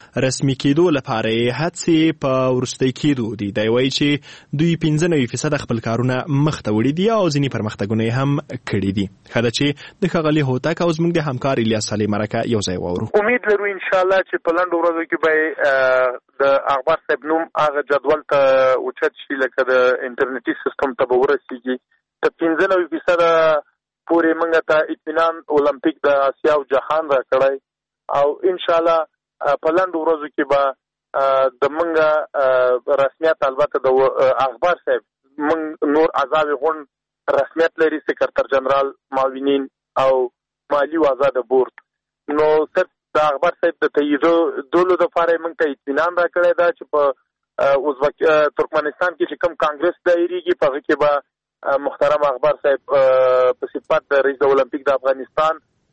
رسمي کېدو لپاره هڅې په وروستۍ کېدو دي. دی وایي چې دوی 95% خپل کارونه مخته وړي دي او ځینې پرمختګونه هم کړي دي. ښه ده چې د ښاغلي هوتک او زموږ د همکار الیاس علي مرکه یو ځای واورو. امید لرو ان شاء الله چې په لنډو ورځو کې به د اخبار صاحب نوم هغه جدول ته اوچت شي لکه د انټرنیټي سیستم ته به ورسیږي. تر 95% پورې موږ ته اطمینان اولمپیک د اسیا او جهان را کړی او ان شاء الله په لنډو ورځو کې به د موږ رسمیت البته د اخبار صاحب موږ نور اعضاء غونډ رسمیت لري، سکرټر جنرال، معاونین او مالی وزارت بورډ. نو صرف د اخبار صاحب د تاییدولو لپاره موږ ته اطمینان را کړی دا چې په ترکمنستان کې چې کوم کانګرس دایریږي په هغه کې به محترم اخبار صاحب په صفت د رئیس د اولمپیک د افغانستان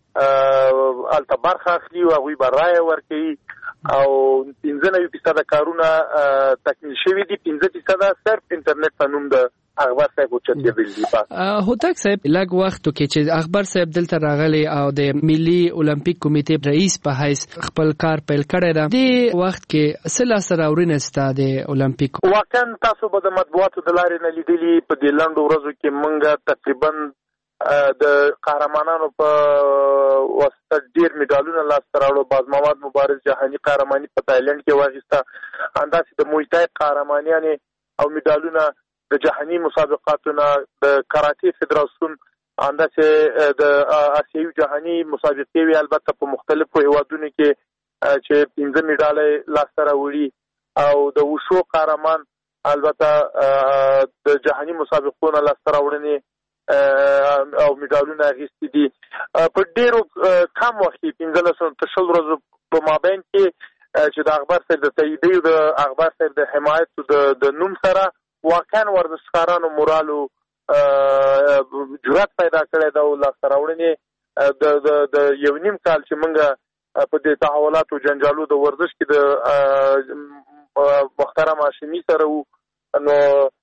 الته برخه اخلي او هغوی به رایه ورکوي او 95% کارونه تکمیل شوي دي، 15% صرف انټرنیټ په نوم د اخبار صاحب اوچت کېدل دي. هوتک صاحب لږ وخت کې چې اخبار صاحب دلته راغلی او د ملي اولمپیک کمیټې رئیس په حیث خپل کار پیل کړی دی، د وخت کې څه لاسته راوړنې ستا د اولمپیک؟ واقعا تاسو به د مطبوعاتو د لارې نه لیدلي په دې لنډو ورځو کې موږ تقریبا د قهرمانانو په واسطه ډېر میډالونه لاسته راوړو. باز محمد مبارز جهاني قهرماني په تایلند کې واخیسته، همداسې د موی تای قهرمانیانې او میډالونه د جهاني مسابقاتونه، د کراټې فدراسیون، همداسې د اسیایي جهاني مسابقې وي البته په مختلفو هیوادونو کې چې 15 میډالۍ لاسته راوړي او د وشو قهرمان البته د جهاني مسابقو نه لاسته راوړنې او میډالونه اخیستي دي. په ډېرو کم وخت کې 15 تر 20 ورځو په مابین کې چې د اخبار صاحب د تاییدیو د اخبار صاحب د حمایت د نوم سره واقعا ورزشکارانو مورالو جرأت پیدا کړی دا او لاسته راوړنې د یو نیم کال چې موږ په دې تحولاتو جنجالو د ورزش کې د محترم هاشمي سره وو، نو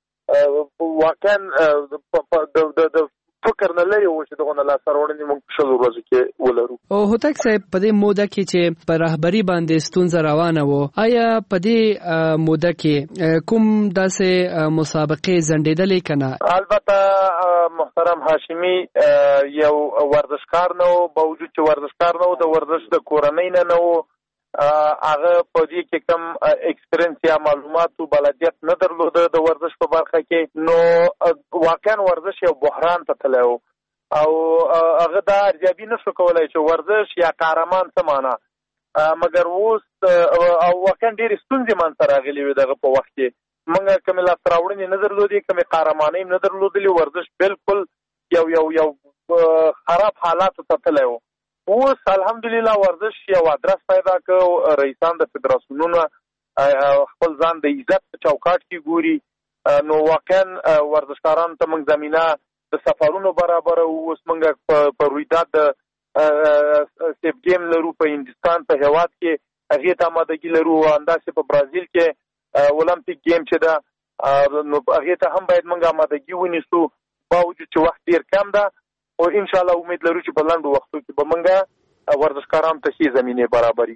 واقعا د فکر نه لري و چې دغه لاسته راوړنې موږ په 100 ورځو کې ولرو. او هوتک صاحب په دې موده کې چې په رهبري باندې ستونزه روانه وه، آیا په دې موده کې کوم داسې مسابقې ځنډېدلې که نه؟ البته محترم هاشمي یو ورزشکار نه و، باوجود چې ورزشکار نه و، د ورزش د کورنۍ نه و، هغه په دې کې کم ایکسپیرینس یا معلومات او بلدیت نه درلوده د ورزش په برخه کې، نو واقعا ورزش یو بحران ته تللی و او هغه دا ارزیابي نشو کولی چې ورزش یا قهرمان څه معنا، مګر اوس او واقعا ډېرې ستونزې منځته راغلې وې دغه په وخت کې. موږ کومې لاسته راوړنې نه درلودې، کومې قهرمانۍ نه درلودلې، ورزش بالکل یو خراب حالاتو ته تللی و. اوس الحمدلله ورزش یو ادرس پیدا کړ، رئیسان د فدراسیونونو خپل ځان د عزت په چوکاټ کې ګوري، نو واقعا ورزشکارانو ته موږ زمینه د سفرونو برابره. اوس موږ په رویداد د سیف ګیم لرو په هندوستان په هیواد کې، هغې ته آمادګي لرو، همداسې په برازیل کې اولمپیک گیم چې ده نو هغې ته هم باید موږ آمادګي ونیسو، باوجود چې وخت ډېر کم ده او ان شاء الله امید لرو چې په لنډو وختو کې به موږ ورزشکارانو ته ښې زمینې برابري.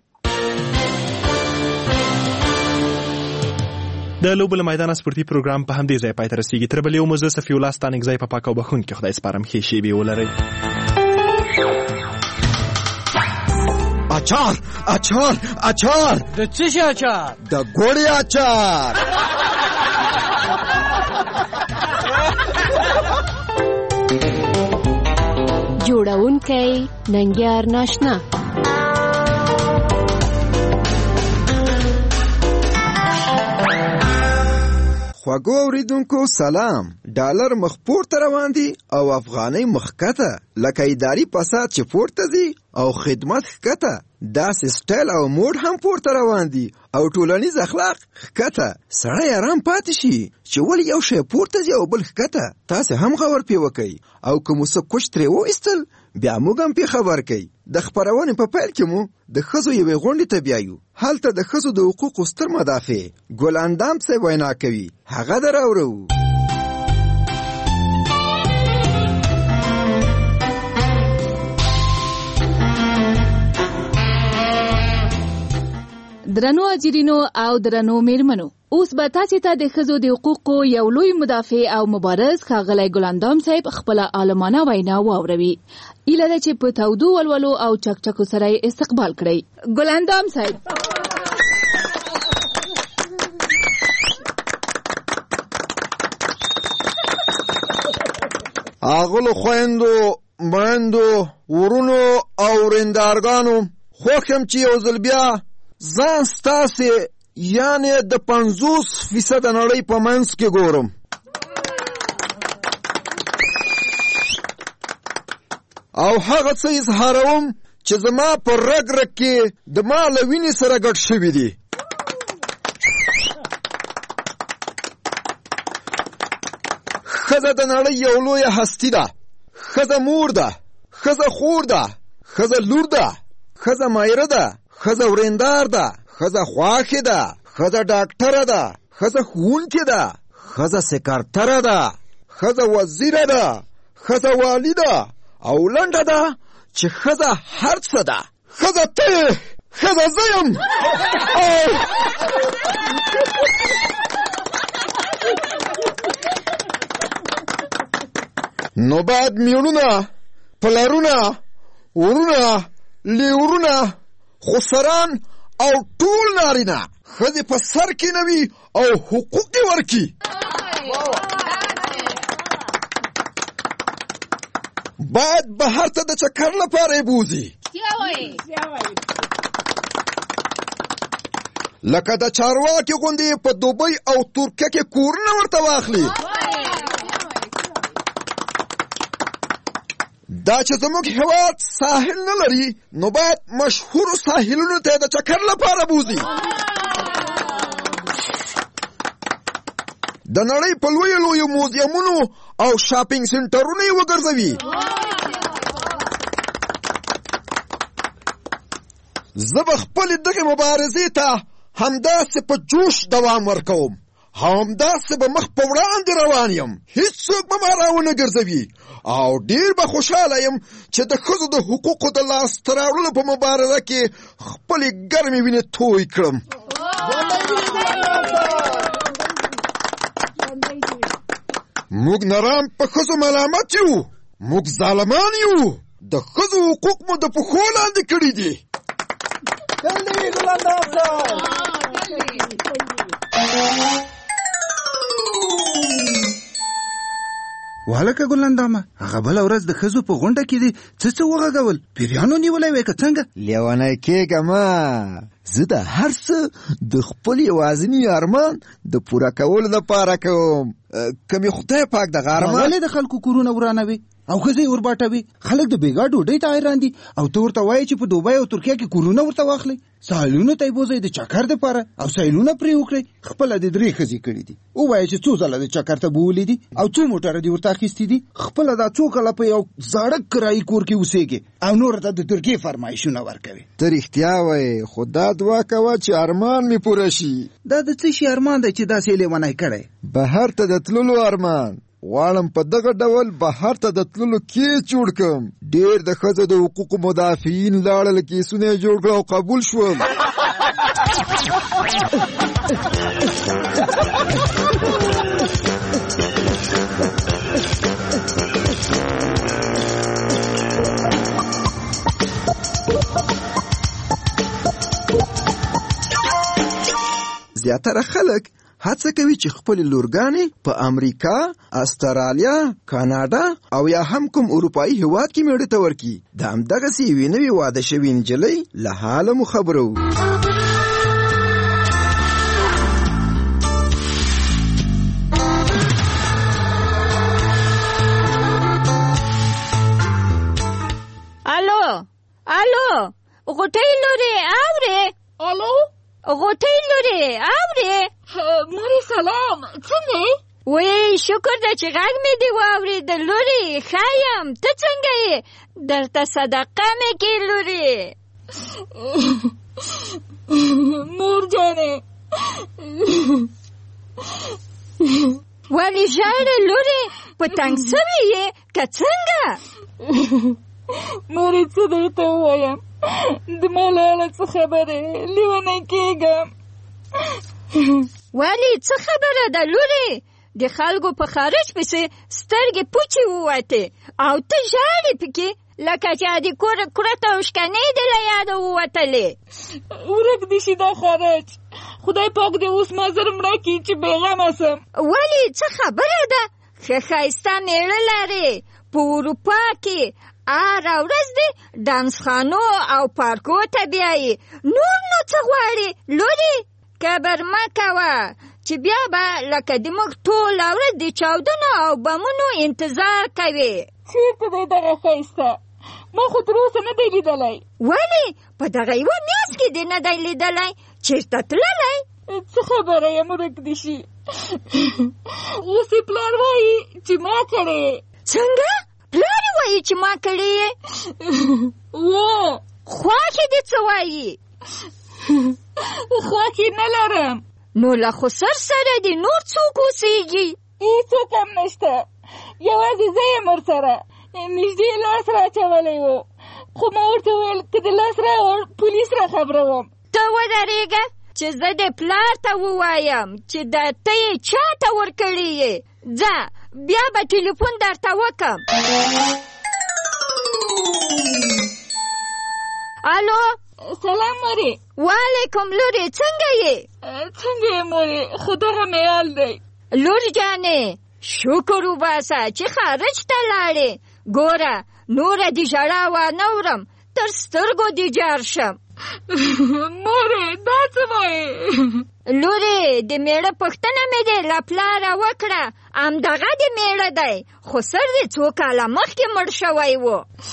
د لوبو له میدانه سپورتي پروګرام په همدې ځای پای ته رسیږي. تر بلې مو زه صفي الله ستانکزی په پاک او بخښونکي خدای سپارم. ښې شېبې ولرئ. اچار اچار اچار د څه شي اچار؟ د ګوړې اچار. جوړونکی ننګیار ناشنا. خواږو اوریدونکو سلام. ډالر مخ پورته روان دي او افغانۍ مخ کته، لکه اداري فساد چې پورته ځي او خدمت ښکته، داسې سټایل او موډ هم پورته روان دي او ټولنیز اخلاق ښکته. سړی آرام پاتې شي چې ولې یو شی پورته ځي او بل ښکته. تاسې هم غور پې وکئ او که مو څه کوچ ترې وایستل بیا موږ هم پې خبر کوي. د خپرونې په پیل کې مو د ښځو یوې غونډې ته بیایو. هلته د ښځو د حقوقو ستر مدافع ګل اندام صاحب وینا کوي، هغه در اورو. درنو اجرینو او درنو میرمنو، اوس به تاسو ته د ښځو د حقوقو یو لوی مدافع او مبارز ښاغلی ګلندام صاحب خپله عالمانه وینا واوروي. ایله ده چې په تودو ولولو او چکچکو سره یې استقبال کړئ. ګلندام صاحب. اغلو خويندو مندو ورونو او رندارګانو، خوښم چې یو ځل بیا ځان ستاسې یعنی د 50% نړۍ په منځ کې ګورم. او هغه څه اظهاروم چې زما په رګ رګ کې د ما له وینې سره ګډ شوي دي. ښځه د نړۍ یو لویه هستي ده. ښځه مور ده، ښځه خور ده، ښځه لور ده، ښځه مایره ده، ښځه ورندار ده، ښځه خواښې ده، ښځه ډاکټره ده، ښځه ښوونکې ده، ښځه سکرتره ده، ښځه وزیره ده، ښځه والي ده، او لنډه ده چې ښځه هر څه ده. ښځه ته یې، ښځه زه یم. نو باید میړونه، پلرونه، ورونه، لیورونه، خسران او ټول نارینه ښځې په سر کې نه وي او حقوق یې ورکړي. باید بهر ته د چکر لپاره یې بوځي، لکه د چارواکي غوندې په دوبۍ او ترکیه کې کورونه ورته واخلي. دا چې زموږ هېواد ساحل نه لري، نو باید مشهورو ساحلونو ته د چکر لپاره بوځي. د نړۍ په لویو لویو موزیمونو او شاپینګ سنټرونو یې وګرځوي. زه به خپلې دغې مبارزې ته همداسې په جوش دوام ورکوم، همداسې به مخ په وړاندې روان یم. هیڅوک به ما راونه ګرځوي او ډیر به خوشحاله یم چې د ښځو د حقوقو د لاسته راوړلو په مبارزه کې خپلې ګرمې وینې توی کړم. موږ نرام په ښځو ملامت یو، موږ ظالمان یو، د ښځو حقوق مو د پښو لاندې کړي دي. والکه ګلندامه، هغه بله ورځ د ښځو په غونډه کې دې څه وغږول؟ پیریانو نیولی وی که څنګه؟ لیونی کېږمه، زه د هر څه د خپل یوازیني ارمان د پوره کولو لپاره کوم. که مې خدای پاک دغه ارمان ولې د خلکو کورونه ورانوي او ښځې یې ورباټوي؟ خلک د بېګا ډوډۍ ته حیران دي او ته ورته وایې چې په دوبۍ او ترکیه کې کورونه ورته واخلئ، ساحلونو ته یې بوځئ د چکر دپاره او سیلونه پرې وکړئ. خپله دې 3 ښځې کړي دي، ووایه چې څو ځله د چکر ته بوولي دي او څو موټره دې ورته اخیستي دي. خپله دا څو کاله په یو زاړه کرایي کور کې اوسېږي او نورو ته د ترکیې فرمایشونه ورکوي. ته رښتیا وایې، خو دا دعا کوه چې ارمان مې پوره شي. دا د څه شي ارمان دی چې داسې یې لیونی کړی؟ بهر ته د تللو ارمان. غواړم په دغه ډول بهر ته د تللو کیس جوړ کړم. ډېر د ښځو د حقوقو مدافعین لاړل، کیسونه یې جوړ کړه او قبول شول. زیاتره خلک هڅه کوي چې خپل لورګانې په امریکا، استرالیا، کاناډا او یا هم کوم اروپایي هیواد کې میړه ته ورکړي. د همدغسې یوې نوې واده شوې نجلۍ له حاله مو خبرو. الو غوټۍ لورې اورې؟ الو غوټۍ لورې اورې؟ مورې سلام، څنګه یې؟ وی شکر ده چې غږ مې دې واورېده لورې، ښه یم. ته څنګه یې؟ درته صدقه مې کې لورې. مور جانې ولې ژاړې لورې؟ په تنګ سوې یې که څنګه؟ مورې څه درته ووایم، د ملاله څه خبره لیونی کېږم. ولې څه خبره ده لورې؟ د خلکو په خارج پسې سترګې پوچې ووتې او ته ژاړې پکې لکه چې د کور کرته او شکنې دې له یاده ووتلې. ورک دې شي دا خارج. خدای پاک دې اوس ما زر مړه کړي چې بېغمه سم. ولې څه خبره ده؟ ښه ښایسته مېړه لرې. په اروپا کې هره ورځ دې ډانسخانو او پارکو ته بیایي. نور نو څه غواړې لورې؟ کبر مه کوه چې بیا به لکه د موږ ټوله ورځ د چاودنو او بمونو انتظار کوې. چېرته دی دغه ښایسته؟ ما خو تر اوسه نه دی لیدلی. ولې؟ په دغه یوه میاشت کې دې نه دی لیدلی؟ چېرته تللی؟ څه خبره یم ورک دې شي. اوس یې پلار وایي چې ما کړې. څنګه؟ پلار یې وایي چې ما کړې یې؟ خواښې دې څه وایي؟ خواښې نه لرم. نو له خسر سره دې نور څوک اوسېږي؟ هېڅوک هم نشته، یوازې زه یم ورسره. نږدې لاس راچولی و، خو ما ورته وویل که د لاس راوړ پولیس را خبروم. ته ودرېږه چې زه د پلار ته ووایم چې دا ته یې چا ته ورکړې یې. ځه بیا به ټلیفون درته وکړم. الو، سلام مورې. وعلیکم لورې، څنګه یې؟ څنګه یې مورې؟ خو دغه مې حال دی. لور جانې شکر وباسه چې خارج ته لاړې. ګوره نوره دې ژړا وانه وړم، تر سترګو دې جار شم. مورې دا څه وایې؟ لورې د میړه پوښتنه مې دې له پلاره وکړه، همدغه د میړه دی، خو سر دې څو کاله مخکې مړ شوی و.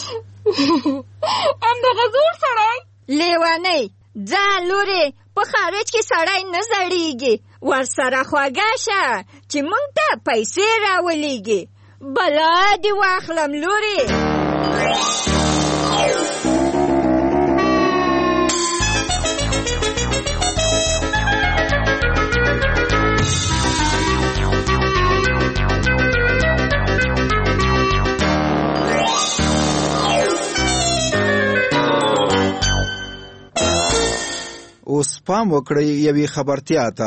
همدغه زوړ سړی؟ لیونۍ، ځه لورې، په خارج کې سړی نه زړېږي. ورسره خواږه شه چې موږ ته پیسې راولېږي. بلا دې واخلم لورې. اوس پام وکړئ یوې خبرتیا ته.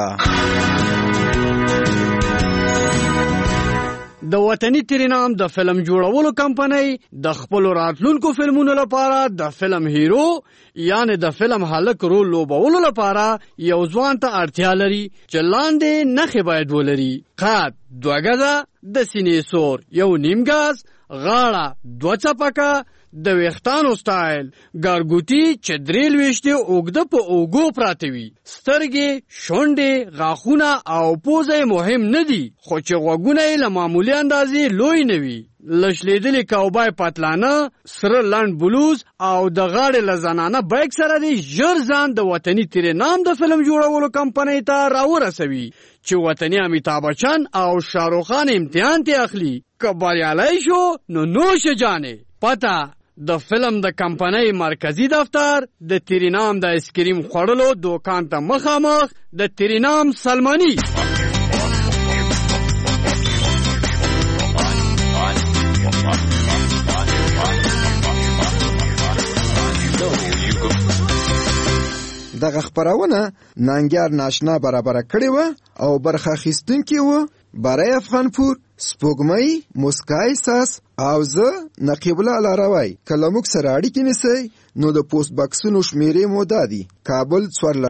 د وطني ترینام د فلم جوړولو کمپنۍ د خپلو راتلونکو فلمونو لپاره د فلم هیرو یعنی د فلم هلک رول لوبولو لپاره یو ځوان ته اړتیا لري چې لاندې نښې باید ولري: قد 2 ګزه، د سینې سور 1.5 ګز، غاړه 2 څپکه، د ویښتانو سټایل ګارګوټي چې 3 ویشتې اوږده په اوږو پراته وي، سترګې، شونډې، غاښونه او پوزه مهم نه دي، خو چې غوږونه یې له معمولي اندازې لوی نه وي. لشلیدلې کاوبای پتلانه، سره لنډ بلوز او د غاړې له زنانه بیک سره دی ژر ځان د وطني ترینام د فلم جوړولو کمپنۍ ته راورسوي چې وطني امیتاب بچن او شاهرخ خان امتحان ته اخلي. که بریالی شو نو نوش جانې. پته د فلم د کمپنۍ مرکزی دفتر د ترینام د اسکریم خوړلو دوکان ته مخامخ د ترینام سلمانی. دغه خبرونه ننګیار ناشنا برابر کړی و او برخه اخیستونکي و برای افغانپور، سپوږمۍ، مسکای ساس او زه نقیب الله لاروی. کله موږ سره اړیکې نیسئ نو د پوسټ باکسونو شمیرې مو دا دي: کابل 4